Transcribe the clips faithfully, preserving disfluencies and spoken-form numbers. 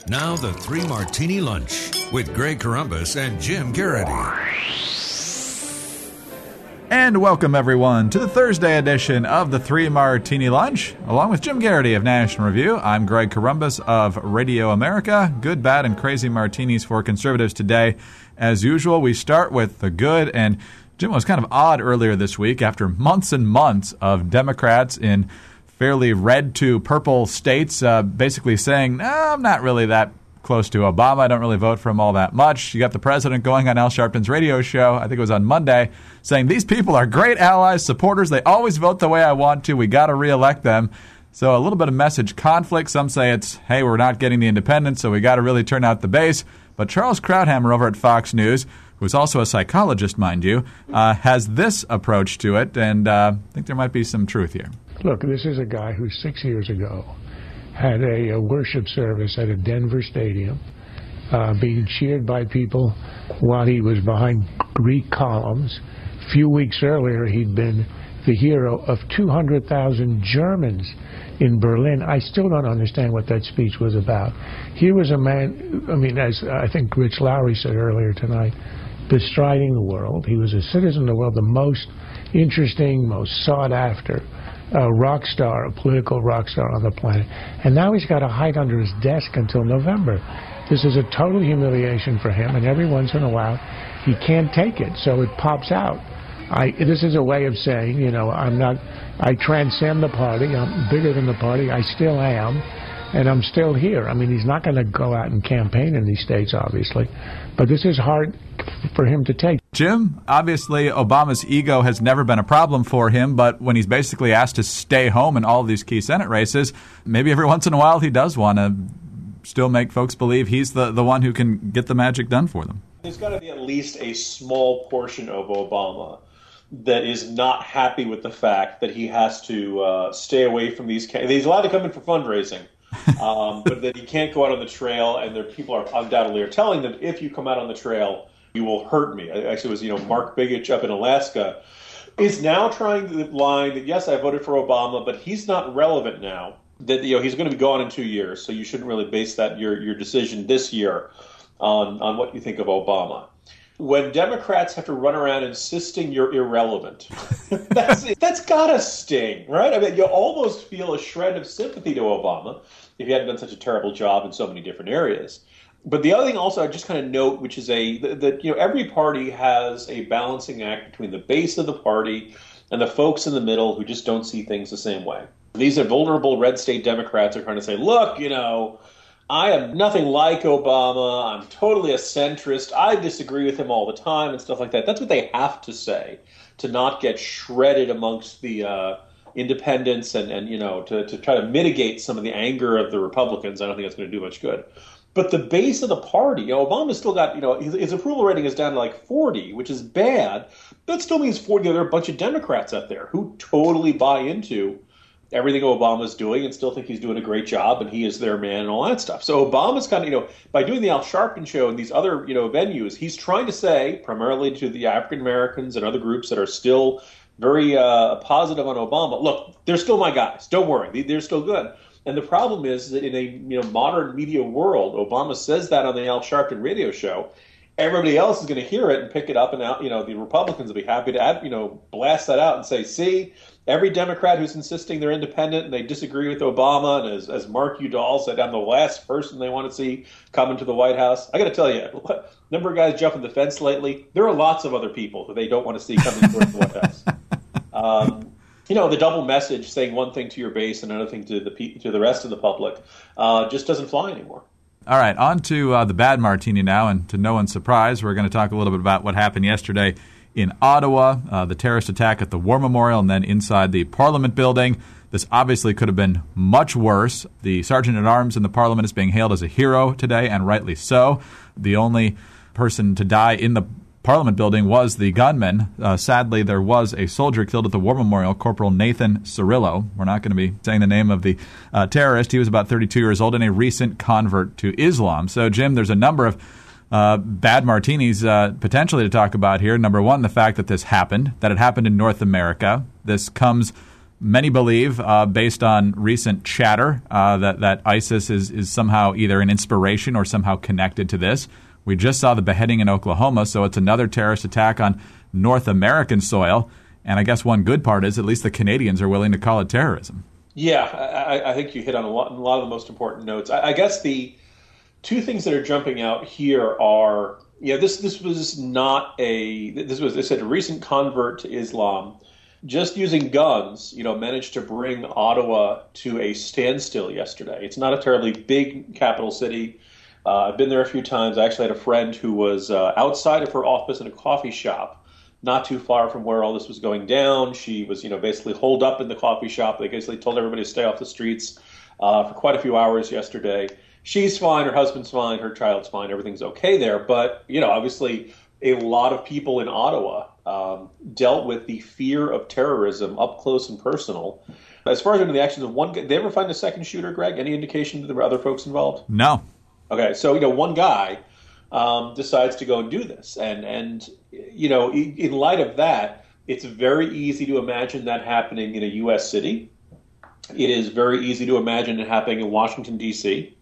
Now the Three Martini Lunch with Greg Corombos and Jim Garrity. And welcome, everyone, to the Thursday edition of the Three Martini Lunch. Along with Jim Garrity of National Review, I'm Greg Corombos of Radio America. Good, bad, and crazy martinis for conservatives today. As usual, we start with the good. And Jim, was kind of odd earlier this week after months and months of Democrats in fairly red to purple states uh, basically saying, no, I'm not really that close to Obama. I don't really vote for him all that much. You got the president going on Al Sharpton's radio show, I think it was on Monday, saying these people are great allies, supporters. They always vote the way I want to. We got to reelect them. So a little bit of message conflict. Some say it's, hey, we're not getting the independents, so we got to really turn out the base. But Charles Krauthammer over at Fox News, who's also a psychologist, mind you, uh, has this approach to it, and uh, I think there might be some truth here. Look, this is a guy who six years ago had a, a worship service at a Denver stadium, uh, being cheered by people while he was behind Greek columns. A few weeks earlier, he'd been the hero of two hundred thousand Germans in Berlin. I still don't understand what that speech was about. Here was a man, I mean, as I think Rich Lowry said earlier tonight, bestriding the world. He was a citizen of the world, the most interesting, most sought after a rock star, a political rock star on the planet. And now he's got to hide under his desk until November. This is a total humiliation for him, and every once in a while he can't take it, so it pops out. I, this is a way of saying, you know, I'm not, I transcend the party, I'm bigger than the party, I still am, and I'm still here. I mean, he's not going to go out and campaign in these states, obviously, but this is hard for him to take. Jim, obviously Obama's ego has never been a problem for him, but when he's basically asked to stay home in all of these key Senate races, maybe every once in a while he does want to still make folks believe he's the, the one who can get the magic done for them. There's got to be at least a small portion of Obama that is not happy with the fact that he has to uh, stay away from these. He's allowed to come in for fundraising, um, but that he can't go out on the trail. And there people are undoubtedly are telling them, if you come out on the trail, you will hurt me. Actually, it was you know Mark Bigich up in Alaska is now trying the line that yes, I voted for Obama, but he's not relevant now. That you know he's going to be gone in two years, so you shouldn't really base that your your decision this year on on what you think of Obama. When Democrats have to run around insisting you're irrelevant, that's that's gotta sting, right? I mean, you almost feel a shred of sympathy to Obama if he hadn't done such a terrible job in so many different areas. But the other thing also I just kind of note, which is a that you know every party has a balancing act between the base of the party and the folks in the middle who just don't see things the same way. These are vulnerable red state Democrats are trying to say, look, you know, I am nothing like Obama. I'm totally a centrist. I disagree with him all the time and stuff like that. That's what they have to say to not get shredded amongst the uh, independents and, and you know, to, to try to mitigate some of the anger of the Republicans. I don't think that's going to do much good. But the base of the party, you know, Obama's still got, you know, his, his approval rating is down to like forty, which is bad. That still means forty. There are a bunch of Democrats out there who totally buy into everything Obama's doing and still think he's doing a great job and he is their man and all that stuff. So Obama's kind of, you know, by doing the Al Sharpton show and these other, you know, venues, he's trying to say, primarily to the African Americans and other groups that are still very uh, positive on Obama, look, they're still my guys. Don't worry. They're still good. And the problem is that in a you know modern media world, Obama says that on the Al Sharpton radio show. Everybody else is going to hear it and pick it up, and out, you know the Republicans will be happy to add, you know blast that out and say, see, every Democrat who's insisting they're independent and they disagree with Obama, and as, as Mark Udall said, I'm the last person they want to see come into the White House. I got to tell you, number of guys jumping the fence lately. There are lots of other people who they don't want to see coming towards the White House. Um, you know, the double message saying one thing to your base and another thing to the to the rest of the public uh, just doesn't fly anymore. All right, on to uh, the bad martini now, and to no one's surprise, we're going to talk a little bit about what happened yesterday in Ottawa, uh, the terrorist attack at the War Memorial, and then inside the Parliament building. This obviously could have been much worse. The Sergeant-at-Arms in the Parliament is being hailed as a hero today, and rightly so. The only person to die in the Parliament building was the gunman. Uh, sadly, there was a soldier killed at the War Memorial, Corporal Nathan Cirillo. We're not going to be saying the name of the uh, terrorist. He was about thirty-two years old and a recent convert to Islam. So, Jim, there's a number of uh, bad martinis uh, potentially to talk about here. Number one, the fact that this happened, that it happened in North America. This comes Many believe, uh, based on recent chatter, uh, that, that ISIS is, is somehow either an inspiration or somehow connected to this. We just saw the beheading in Oklahoma, so it's another terrorist attack on North American soil. And I guess one good part is at least the Canadians are willing to call it terrorism. Yeah, I, I think you hit on a lot, a lot of the most important notes. I, I guess the two things that are jumping out here are, yeah, this this was not a, this was, they said, a recent convert to Islam. Just using guns, you know, managed to bring Ottawa to a standstill yesterday. It's not a terribly big capital city. Uh, I've been there a few times. I actually had a friend who was uh, outside of her office in a coffee shop, not too far from where all this was going down. She was, you know, basically holed up in the coffee shop. They basically told everybody to stay off the streets uh, for quite a few hours yesterday. She's fine. Her husband's fine. Her child's fine. Everything's okay there. But, you know, obviously a lot of people in Ottawa um, dealt with the fear of terrorism up close and personal. As far as I know, the actions of one guy, they ever find a second shooter, Greg? Any indication that there were other folks involved? No. Okay, so, you know, one guy um, decides to go and do this. And, and you know, in, in light of that, it's very easy to imagine that happening in a U S city. It is very easy to imagine it happening in Washington, D C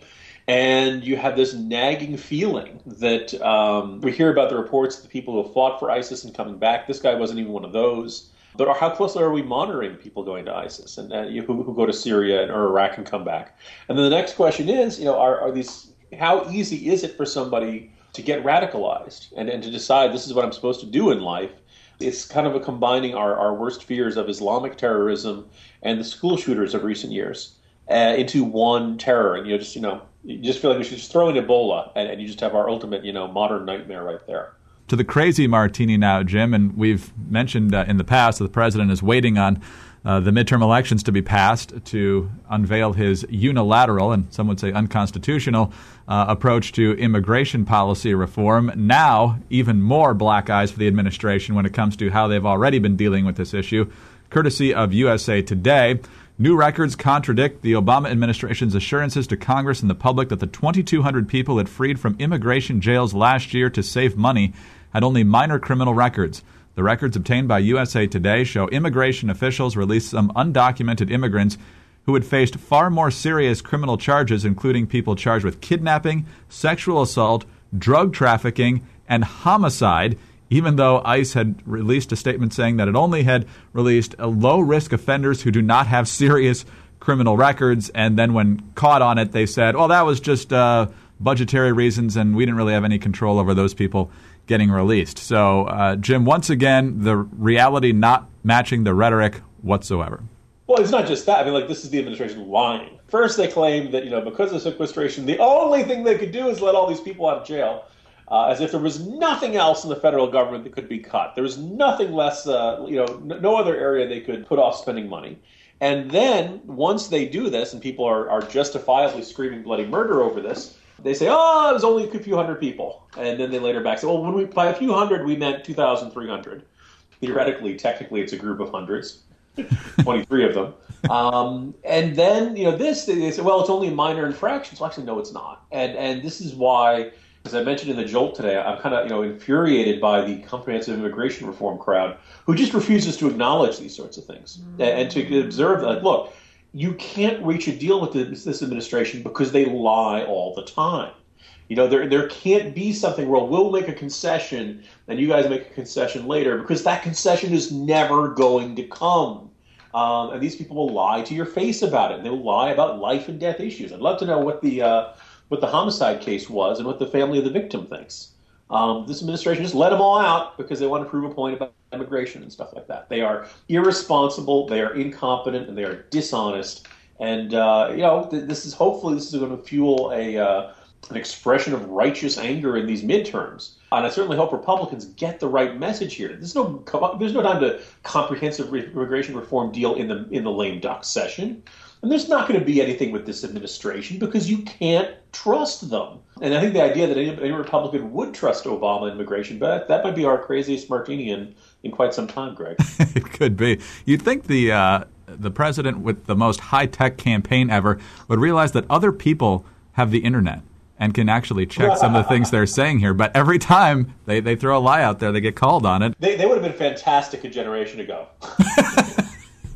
And you have this nagging feeling that um, we hear about the reports of the people who have fought for ISIS and coming back. This guy wasn't even one of those. But how closely are we monitoring people going to ISIS and uh, who, who go to Syria or Iraq and come back? And then the next question is, you know, are, are these? How easy is it for somebody to get radicalized and, and to decide this is what I'm supposed to do in life? It's kind of a combining our, our worst fears of Islamic terrorism and the school shooters of recent years uh, into one terror. And you know, just you know, you just feel like we should just throw in Ebola, and, and you just have our ultimate, you know, modern nightmare right there. To the crazy martini now, Jim, and we've mentioned uh, in the past that the president is waiting on uh, the midterm elections to be passed to unveil his unilateral, and some would say unconstitutional, uh, approach to immigration policy reform. Now, even more black eyes for the administration when it comes to how they've already been dealing with this issue, courtesy of U S A Today. New records contradict the Obama administration's assurances to Congress and the public that the twenty-two hundred people it freed from immigration jails last year to save money had only minor criminal records. The records obtained by U S A Today show immigration officials released some undocumented immigrants who had faced far more serious criminal charges, including people charged with kidnapping, sexual assault, drug trafficking, and homicide, even though ICE had released a statement saying that it only had released low-risk offenders who do not have serious criminal records. And then when caught on it, they said, well, that was just uh, budgetary reasons, and we didn't really have any control over those people getting released. So, uh, Jim, once again, the reality not matching the rhetoric whatsoever. Well, it's not just that. I mean, like, this is the administration lying. First, they claim that, you know, because of sequestration, the only thing they could do is let all these people out of jail, uh, as if there was nothing else in the federal government that could be cut. There was nothing less, uh, you know, n- no other area they could put off spending money. And then, once they do this, and people are, are justifiably screaming bloody murder over this, they say, oh, it was only a few hundred people. And then they later back say, well, when we by a few hundred, we meant two thousand three hundred. Theoretically, technically, it's a group of hundreds, twenty-three of them. Um, and then, you know, this, they say, well, it's only minor infractions. Well, actually, no, it's not. And and this is why, as I mentioned in the Jolt today, I'm kind of, you know, infuriated by the comprehensive immigration reform crowd who just refuses to acknowledge these sorts of things mm-hmm. and, and to observe that, look, you can't reach a deal with this, this administration because they lie all the time. You know, there there can't be something where we'll make a concession and you guys make a concession later, because that concession is never going to come. Um, and these people will lie to your face about it. They will lie about life and death issues. I'd love to know what the uh, what the homicide case was and what the family of the victim thinks. Um, this administration just let them all out because they want to prove a point about immigration and stuff like that. They are irresponsible, they are incompetent, and they are dishonest. And uh, you know, th- this is hopefully this is going to fuel a uh, an expression of righteous anger in these midterms. And I certainly hope Republicans get the right message here. There's no there's no time to comprehensive immigration reform deal in the in the lame duck session. And there's not going to be anything with this administration because you can't trust them. And I think the idea that any, any Republican would trust Obama immigration, but that might be our craziest martini in, in quite some time, Greg. It could be. You'd think the uh, the president with the most high-tech campaign ever would realize that other people have the internet and can actually check some of the things they're saying here. But every time they, they throw a lie out there, they get called on it. They, they would have been fantastic a generation ago.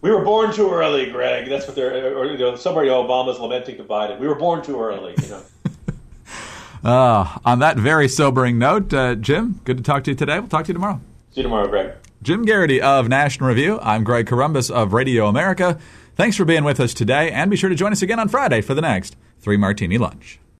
We were born too early, Greg. That's what they're, or, you know, somebody Obama's lamenting divided. We were born too early, you know. uh, on that very sobering note, uh, Jim, good to talk to you today. We'll talk to you tomorrow. See you tomorrow, Greg. Jim Garrity of National Review. I'm Greg Corombos of Radio America. Thanks for being with us today, and be sure to join us again on Friday for the next Three Martini Lunch.